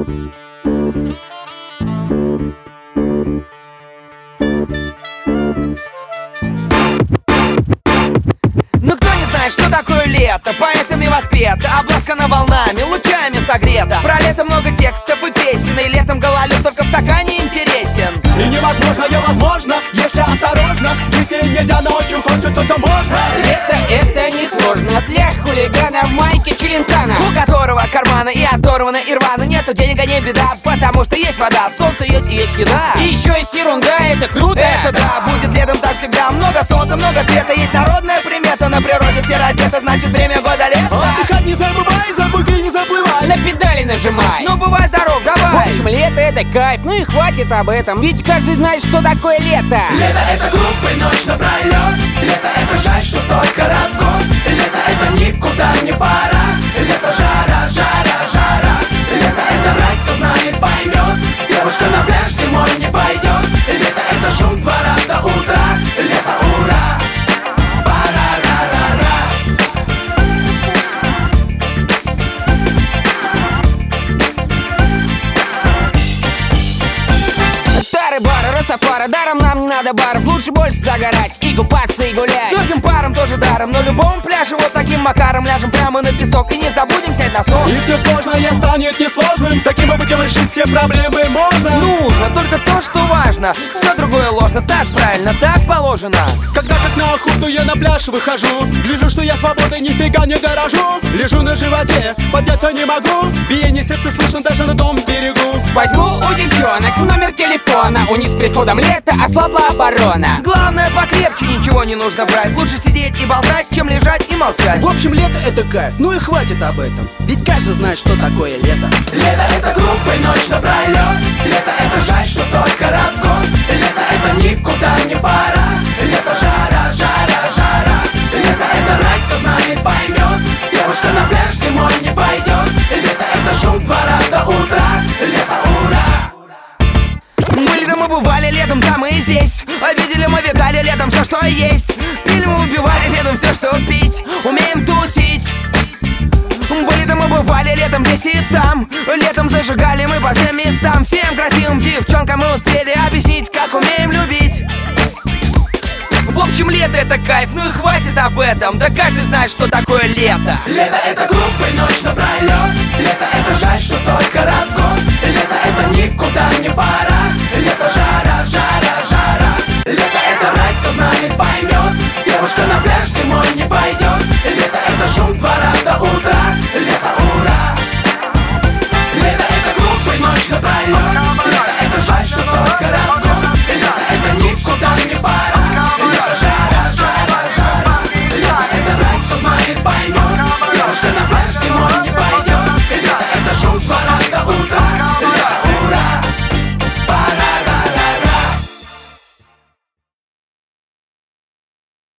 Ну кто не знает, что такое лето? Поэтами воспета, обласкана волнами, лучами согрета. Про лето много текстов и песен, и летом гололед только в стакане интересен. И невозможно, возможно, если осторожно. Если нельзя, но очень хочется, то можно. Лето это не сложно для хулигана в майке Челентано, У которого карманы и оторваны и рваны. Нету денег, а не беда, потому что есть вода, солнце есть и есть еда. и еще есть ерунда, это круто. Это да, будет летом так всегда. Много солнца, много света, есть народная примета. На природе все раздеты, значит время года лето. Отдыхать не забывай, за буги не заплывай. На педали нажимай. Ну бывай здоров, В давай. общем, лето это кайф, ну и хватит об этом. Ведь каждый знает, что такое лето. Лето это группы, ночь напролет. Лето это жаль, что только раз в год. Лето это никуда не пора. Лето жара, жара, жара. Лето это рай, кто знает, поймет. Девушка на пляж зимой не пойдет. Лето это шум двора до утра. Лето ура. Пара-ра-ра-ра. Тары, бары, растафары, даром нам не надо баров. Лучше больше загорать и купаться и гулять. С легким паром тоже даром, на любом пляже вот таким макаром ляжем прямо на песок и не забудем взять носок. И все сложное станет несложным. Таким путем решить все проблемы можно. Нужно только то, что важно. Все другое ложно, так правильно, так положено. Когда как на охоту я на пляж выхожу, гляжу, что я свободой нифига не дорожу. Лежу на животе, подняться не могу. Биение сердца слышно даже на том берегу. Возьму у девчонок номер телефона. У них с приходом лета ослабла оборона. Главное покрепче, ничего не нужно брать. Лучше сидеть и болтать, чем лежать и молчать. В общем, лето это кайф, ну и хватит об этом. Ведь каждый знает, что такое лето. Лето это группы, ночь напролет. Лето это жаль, что только раз в год. Лето это никуда не пора. Лето жара, жара, жара. Лето это рай, кто знает, поймет. Девушка на пляж зимой не пойдет. Лето это шум двора до утра. Лето ура. Были-то мы бывали летом, там и здесь. Видели мы, видали летом все, что есть. Пили мы, убивали летом все, что пить. Умеем тусить. Были-то мы бывали летом здесь и там. Летом зажигали мы по всем местам. Всем красивым девчонкам мы успели объяснить, как умеем любить. В общем, лето это кайф, ну и хватит об этом. Да каждый знает, что такое лето. Лето это группы, ночь напролет. Лето это жаль, что только раз